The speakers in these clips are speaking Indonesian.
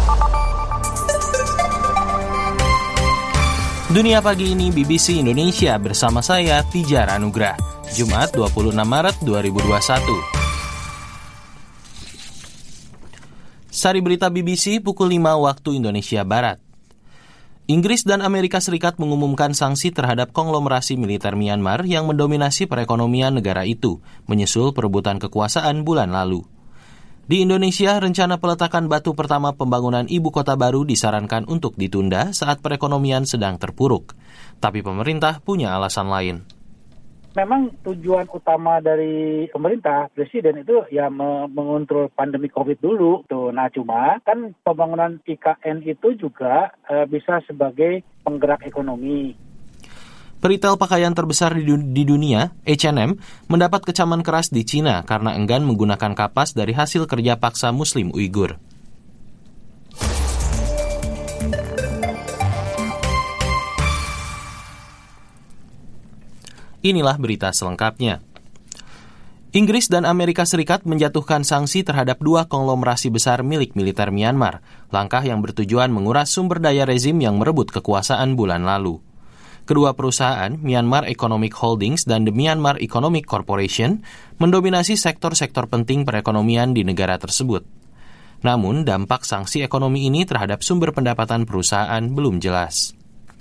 Dunia Pagi ini BBC Indonesia bersama saya, Tijar Anugrah. Jumat 26 Maret 2021. Sari berita BBC pukul 5 waktu Indonesia Barat. Inggris dan Amerika Serikat mengumumkan sanksi terhadap konglomerasi militer Myanmar yang mendominasi perekonomian negara itu, menyusul perebutan kekuasaan bulan lalu. Di Indonesia, rencana peletakan batu pertama pembangunan ibu kota baru disarankan untuk ditunda saat perekonomian sedang terpuruk. Tapi pemerintah punya alasan lain. Memang tujuan utama dari pemerintah, presiden itu ya mengontrol pandemi COVID dulu. Tuh. Nah cuma kan pembangunan IKN itu juga bisa sebagai penggerak ekonomi. Peritel pakaian terbesar di dunia, H&M, mendapat kecaman keras di Cina karena enggan menggunakan kapas dari hasil kerja paksa Muslim Uighur. Inilah berita selengkapnya. Inggris dan Amerika Serikat menjatuhkan sanksi terhadap dua konglomerasi besar milik militer Myanmar, langkah yang bertujuan menguras sumber daya rezim yang merebut kekuasaan bulan lalu. Kedua perusahaan, Myanmar Economic Holdings dan The Myanmar Economic Corporation, mendominasi sektor-sektor penting perekonomian di negara tersebut. Namun, dampak sanksi ekonomi ini terhadap sumber pendapatan perusahaan belum jelas.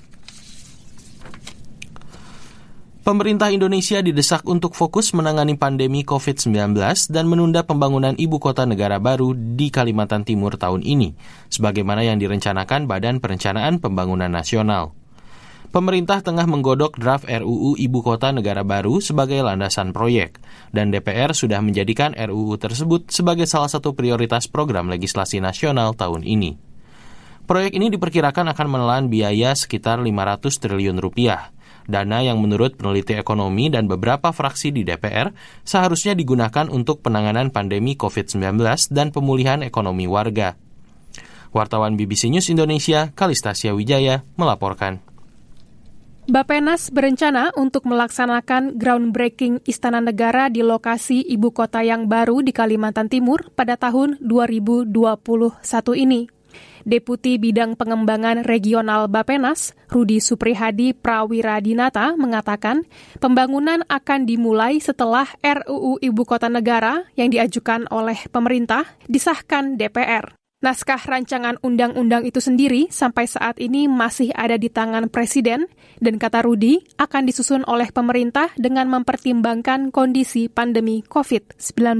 Pemerintah Indonesia didesak untuk fokus menangani pandemi COVID-19 dan menunda pembangunan ibu kota negara baru di Kalimantan Timur tahun ini, sebagaimana yang direncanakan Badan Perencanaan Pembangunan Nasional. Pemerintah tengah menggodok draft RUU Ibu Kota Negara Baru sebagai landasan proyek, dan DPR sudah menjadikan RUU tersebut sebagai salah satu prioritas program legislasi nasional tahun ini. Proyek ini diperkirakan akan menelan biaya sekitar 500 triliun rupiah, dana yang menurut peneliti ekonomi dan beberapa fraksi di DPR seharusnya digunakan untuk penanganan pandemi COVID-19 dan pemulihan ekonomi warga. Wartawan BBC News Indonesia, Kalistasya Wijaya, melaporkan. Bappenas berencana untuk melaksanakan groundbreaking Istana Negara di lokasi ibu kota yang baru di Kalimantan Timur pada tahun 2021 ini. Deputi Bidang Pengembangan Regional Bappenas, Rudi Suprihadi Prawiradinata, mengatakan pembangunan akan dimulai setelah RUU Ibu Kota Negara yang diajukan oleh pemerintah disahkan DPR. Naskah rancangan undang-undang itu sendiri sampai saat ini masih ada di tangan Presiden dan kata Rudi akan disusun oleh pemerintah dengan mempertimbangkan kondisi pandemi COVID-19.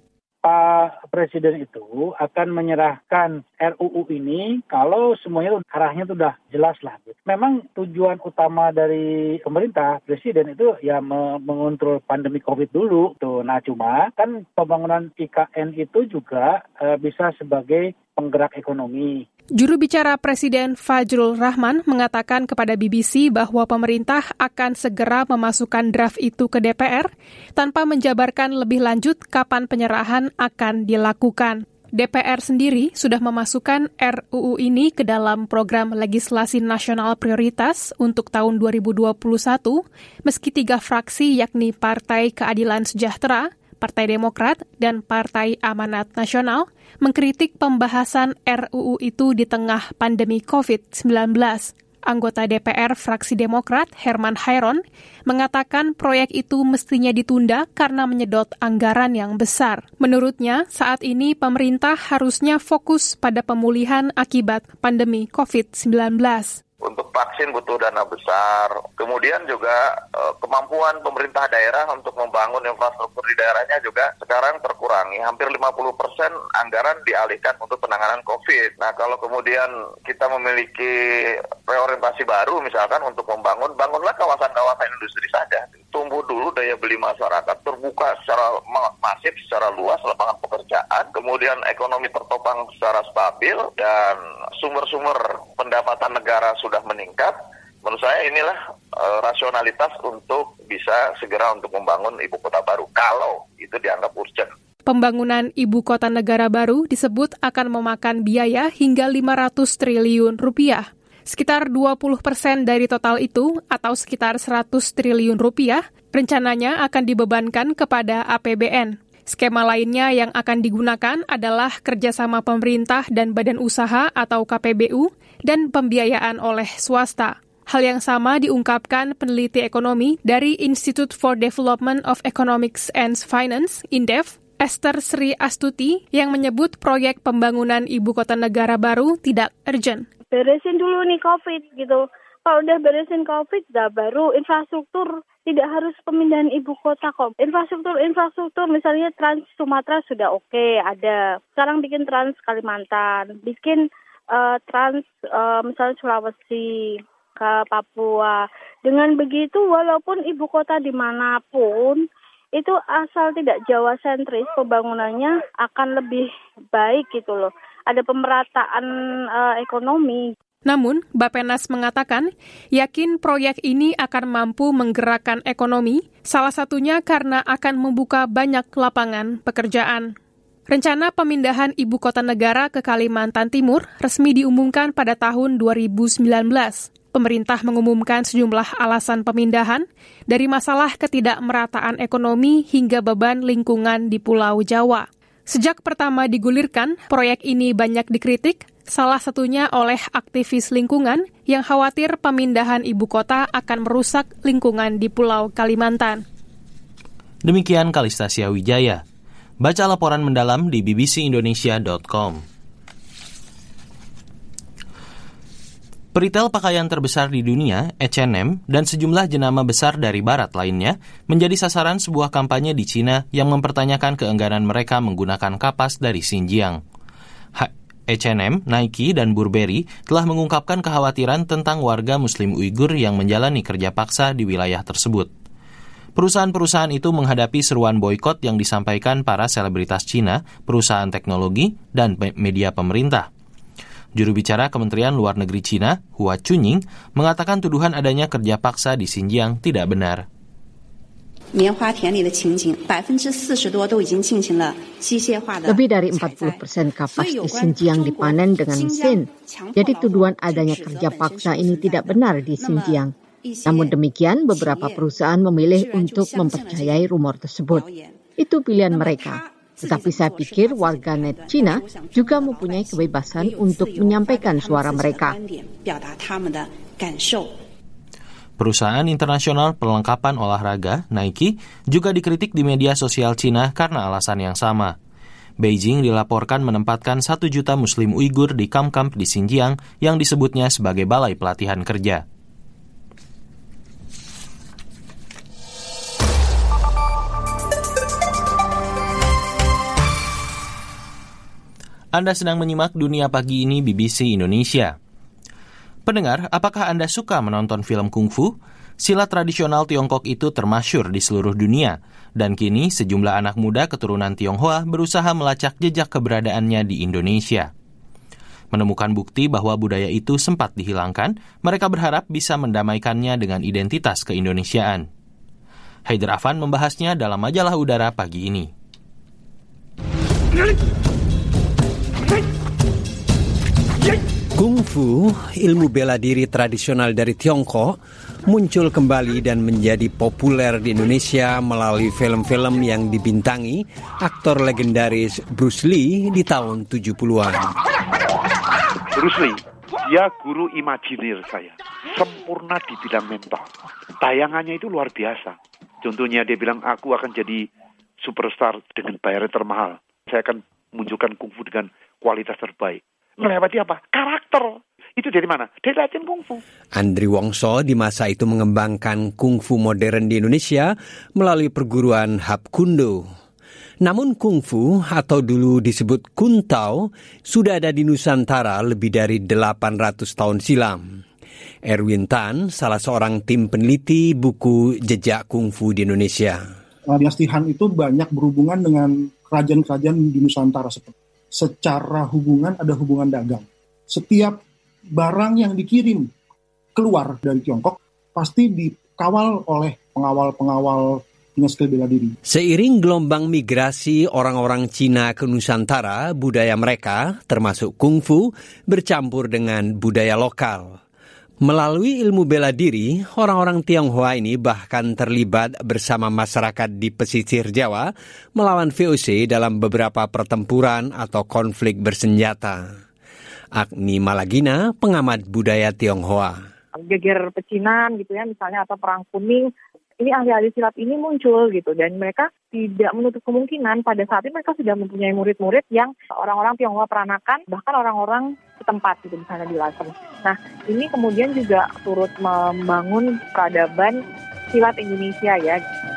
Pak Presiden itu akan menyerahkan RUU ini kalau semuanya arahnya sudah jelas lah. Memang tujuan utama dari pemerintah, Presiden itu ya mengontrol pandemi COVID dulu. Tuh. Nah cuma kan pembangunan IKN itu juga bisa sebagai penggerak ekonomi. Juru bicara Presiden Fajrul Rahman mengatakan kepada BBC bahwa pemerintah akan segera memasukkan draft itu ke DPR tanpa menjabarkan lebih lanjut kapan penyerahan akan dilakukan. DPR sendiri sudah memasukkan RUU ini ke dalam program legislasi nasional prioritas untuk tahun 2021, meski 3 fraksi yakni Partai Keadilan Sejahtera, Partai Demokrat, dan Partai Amanat Nasional mengkritik pembahasan RUU itu di tengah pandemi COVID-19. Anggota DPR fraksi Demokrat, Herman Hairon, mengatakan proyek itu mestinya ditunda karena menyedot anggaran yang besar. Menurutnya, saat ini pemerintah harusnya fokus pada pemulihan akibat pandemi COVID-19. Untuk vaksin butuh dana besar. Kemudian juga kemampuan pemerintah daerah untuk membangun infrastruktur di daerahnya juga sekarang terkurangi. Hampir 50% anggaran dialihkan untuk penanganan COVID. Nah, kalau kemudian kita memiliki reorientasi baru misalkan untuk bangunlah kawasan-kawasan industri saja. Tumbuh dulu daya beli masyarakat, terbuka secara masif, secara luas lapangan pekerjaan, kemudian ekonomi tertopang secara stabil, dan sumber-sumber pendapatan negara sudah meningkat. Menurut saya inilah rasionalitas untuk bisa segera untuk membangun ibu kota baru, kalau itu dianggap urgent. Pembangunan ibu kota negara baru disebut akan memakan biaya hingga 500 triliun rupiah. Sekitar 20% dari total itu, atau sekitar 100 triliun rupiah, rencananya akan dibebankan kepada APBN. Skema lainnya yang akan digunakan adalah kerjasama pemerintah dan badan usaha atau KPBU dan pembiayaan oleh swasta. Hal yang sama diungkapkan peneliti ekonomi dari Institute for Development of Economics and Finance, INDEF, Esther Sri Astuti, yang menyebut proyek pembangunan ibu kota negara baru tidak urgent. Beresin dulu nih COVID gitu. Kalau udah beresin COVID, baru infrastruktur, tidak harus pemindahan ibu kota kok. Infrastruktur misalnya Trans Sumatera sudah oke, ada. Sekarang bikin Trans Kalimantan, bikin Trans misalnya Sulawesi ke Papua. Dengan begitu, walaupun ibu kota dimanapun, itu asal tidak Jawa sentris, pembangunannya akan lebih baik gitu loh. Ada pemerataan ekonomi. Namun, Bappenas mengatakan yakin proyek ini akan mampu menggerakkan ekonomi, salah satunya karena akan membuka banyak lapangan pekerjaan. Rencana pemindahan ibu kota negara ke Kalimantan Timur resmi diumumkan pada tahun 2019. Pemerintah mengumumkan sejumlah alasan pemindahan, dari masalah ketidakmerataan ekonomi hingga beban lingkungan di Pulau Jawa. Sejak pertama digulirkan, proyek ini banyak dikritik, salah satunya oleh aktivis lingkungan yang khawatir pemindahan ibu kota akan merusak lingkungan di Pulau Kalimantan. Demikian Kalistasia Wijaya. Baca laporan mendalam di bbcindonesia.com. Peritel pakaian terbesar di dunia, H&M, dan sejumlah jenama besar dari barat lainnya menjadi sasaran sebuah kampanye di Cina yang mempertanyakan keengganan mereka menggunakan kapas dari Xinjiang. H&M, Nike, dan Burberry telah mengungkapkan kekhawatiran tentang warga Muslim Uighur yang menjalani kerja paksa di wilayah tersebut. Perusahaan-perusahaan itu menghadapi seruan boikot yang disampaikan para selebritas Cina, perusahaan teknologi, dan media pemerintah. Juru bicara Kementerian Luar Negeri Cina, Hua Chunying, mengatakan tuduhan adanya kerja paksa di Xinjiang tidak benar. Lebih dari 40% kapas di Xinjiang dipanen dengan mesin. Jadi tuduhan adanya kerja paksa ini tidak benar di Xinjiang. Namun demikian, beberapa perusahaan memilih untuk mempercayai rumor tersebut. Itu pilihan mereka. Tetapi saya pikir warganet Cina juga mempunyai kebebasan untuk menyampaikan suara mereka. Perusahaan internasional perlengkapan olahraga, Nike, juga dikritik di media sosial Cina karena alasan yang sama. Beijing dilaporkan menempatkan 1 juta Muslim Uighur di kamp-kamp di Xinjiang yang disebutnya sebagai balai pelatihan kerja. Anda sedang menyimak Dunia Pagi ini BBC Indonesia. Pendengar, apakah Anda suka menonton film kungfu? Silat tradisional Tiongkok itu termasyhur di seluruh dunia, dan kini sejumlah anak muda keturunan Tionghoa berusaha melacak jejak keberadaannya di Indonesia. Menemukan bukti bahwa budaya itu sempat dihilangkan, mereka berharap bisa mendamaikannya dengan identitas keindonesiaan. Haider Afan membahasnya dalam majalah Udara pagi ini. Kungfu, ilmu bela diri tradisional dari Tiongkok, muncul kembali dan menjadi populer di Indonesia melalui film-film yang dibintangi aktor legendaris Bruce Lee di tahun 70-an. Bruce Lee, dia guru imajinir saya, sempurna di bidang mental. Tayangannya itu luar biasa. Contohnya dia bilang, aku akan jadi superstar dengan bayaran termahal. Saya akan munculkan kungfu dengan kualitas terbaik. Melewati apa? Karakter. Itu dari mana? Dari latihan kungfu. Andri Wongso di masa itu mengembangkan kungfu modern di Indonesia melalui perguruan Hapkundo. Namun kungfu atau dulu disebut kuntao sudah ada di Nusantara lebih dari 800 tahun silam. Erwin Tan, salah seorang tim peneliti buku Jejak Kungfu di Indonesia. Dinasti Han itu banyak berhubungan dengan kerajaan-kerajaan di Nusantara. Secara hubungan ada hubungan dagang. Setiap barang yang dikirim keluar dari Tiongkok pasti dikawal oleh pengawal-pengawal dengan skill bela diri. Seiring gelombang migrasi orang-orang Cina ke Nusantara, budaya mereka, termasuk kungfu, bercampur dengan budaya lokal. Melalui ilmu bela diri, orang-orang Tionghoa ini bahkan terlibat bersama masyarakat di pesisir Jawa melawan VOC dalam beberapa pertempuran atau konflik bersenjata. Agni Malagina, pengamat budaya Tionghoa. Geger pecinan gitu ya misalnya atau perang kuning, ini ahli-ahli silat ini muncul gitu dan mereka tidak menutup kemungkinan pada saat itu mereka sudah mempunyai murid-murid yang orang-orang Tionghoa peranakan, bahkan orang-orang setempat gitu misalnya di Lasem. Nah ini kemudian juga turut membangun peradaban silat Indonesia ya.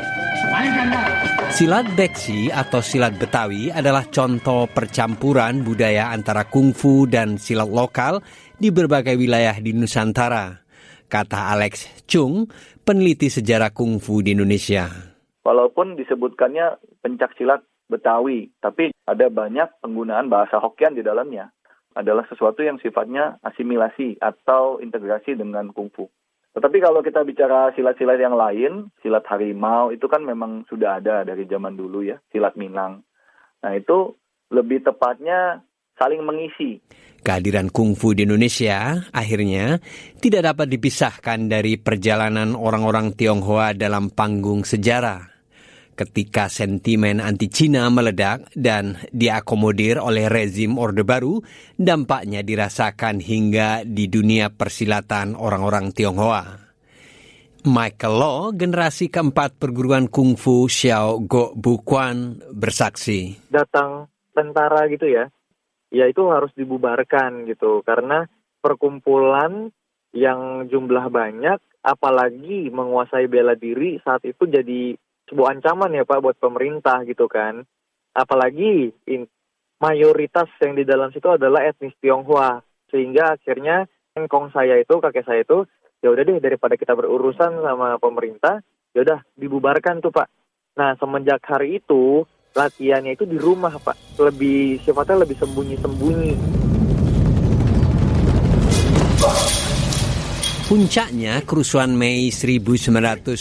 Silat Beksi atau silat Betawi adalah contoh percampuran budaya antara kungfu dan silat lokal di berbagai wilayah di Nusantara, kata Alex Chung, peneliti sejarah kungfu di Indonesia. Walaupun disebutkannya pencak silat Betawi, tapi ada banyak penggunaan bahasa Hokkien di dalamnya. Adalah sesuatu yang sifatnya asimilasi atau integrasi dengan kungfu. Tetapi kalau kita bicara silat-silat yang lain, silat harimau itu kan memang sudah ada dari zaman dulu ya, silat Minang. Nah itu lebih tepatnya saling mengisi. Kehadiran kungfu di Indonesia akhirnya tidak dapat dipisahkan dari perjalanan orang-orang Tionghoa dalam panggung sejarah. Ketika sentimen anti-Cina meledak dan diakomodir oleh rezim Orde Baru, dampaknya dirasakan hingga di dunia persilatan orang-orang Tionghoa. Michael Law, generasi keempat perguruan kungfu Xiao Go Bukuan, bersaksi. Datang tentara gitu ya itu harus dibubarkan gitu, karena perkumpulan yang jumlah banyak, apalagi menguasai bela diri saat itu jadi sebuah ancaman ya Pak buat pemerintah gitu kan. Apalagi mayoritas yang di dalam situ adalah etnis Tionghoa. Sehingga akhirnya kakek saya itu, ya udah deh daripada kita berurusan sama pemerintah, ya udah dibubarkan tuh Pak. Nah, semenjak hari itu latihannya itu di rumah Pak. Sifatnya lebih sembunyi-sembunyi. Puncaknya kerusuhan Mei 1998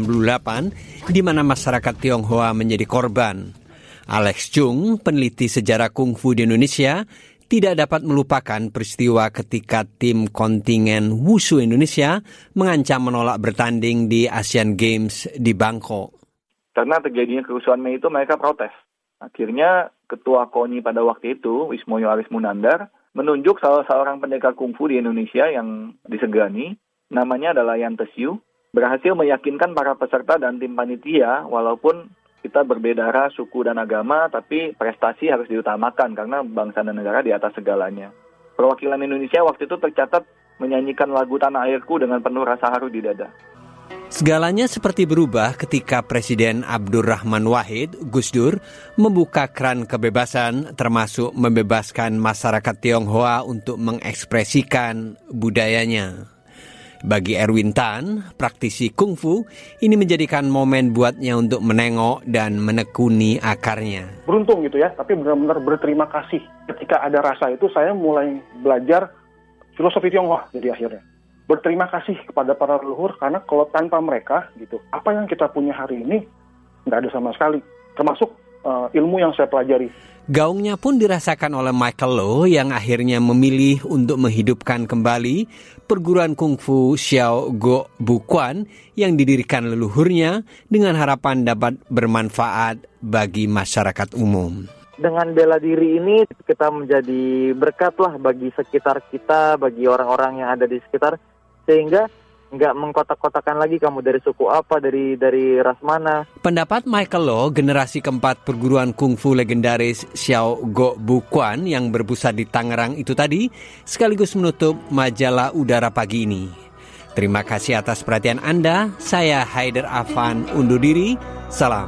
di mana masyarakat Tionghoa menjadi korban. Alex Chung, peneliti sejarah kungfu di Indonesia, tidak dapat melupakan peristiwa ketika tim kontingen Wushu Indonesia mengancam menolak bertanding di Asian Games di Bangkok. Karena terjadinya kerusuhan Mei itu mereka protes. Akhirnya ketua KONI pada waktu itu, Wismoyo Aris Munandar, menunjuk salah seorang pendekar kungfu di Indonesia yang disegani, namanya adalah Yan Tesiu, berhasil meyakinkan para peserta dan tim panitia, walaupun kita berbeda ras, suku, dan agama, tapi prestasi harus diutamakan karena bangsa dan negara di atas segalanya. Perwakilan Indonesia waktu itu tercatat menyanyikan lagu Tanah Airku dengan penuh rasa haru di dada. Segalanya seperti berubah ketika Presiden Abdurrahman Wahid, Gus Dur, membuka keran kebebasan termasuk membebaskan masyarakat Tionghoa untuk mengekspresikan budayanya. Bagi Erwin Tan, praktisi kungfu, ini menjadikan momen buatnya untuk menengok dan menekuni akarnya. Beruntung gitu ya, tapi benar-benar berterima kasih. Ketika ada rasa itu, saya mulai belajar filosofi Tionghoa jadi akhirnya. Berterima kasih kepada para leluhur, karena kalau tanpa mereka, gitu, apa yang kita punya hari ini, nggak ada sama sekali. Termasuk ilmu yang saya pelajari. Gaungnya pun dirasakan oleh Michael Law yang akhirnya memilih untuk menghidupkan kembali perguruan kungfu Xiao Go Bukuan yang didirikan leluhurnya dengan harapan dapat bermanfaat bagi masyarakat umum. Dengan bela diri ini kita menjadi berkat lah bagi sekitar kita, bagi orang-orang yang ada di sekitar, sehingga nggak mengkotak-kotakan lagi kamu dari suku apa, dari ras mana. Pendapat Michael Law, generasi keempat perguruan kungfu legendaris Xiao Go Bukuan yang berpusat di Tangerang itu tadi, sekaligus menutup majalah Udara pagi ini. Terima kasih atas perhatian Anda. Saya Haider Afan undur diri. Salam.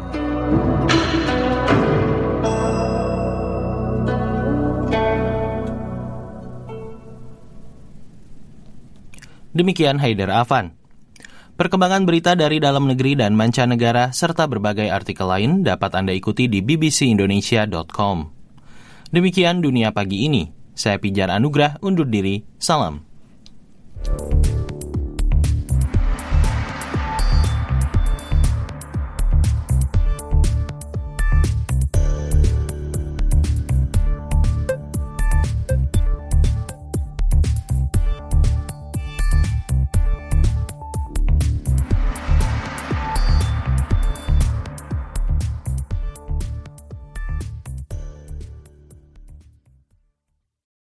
Demikian Haider Afan. Perkembangan berita dari dalam negeri dan mancanegara serta berbagai artikel lain dapat Anda ikuti di bbcindonesia.com. Demikian Dunia Pagi ini. Saya Pijar Anugrah undur diri. Salam.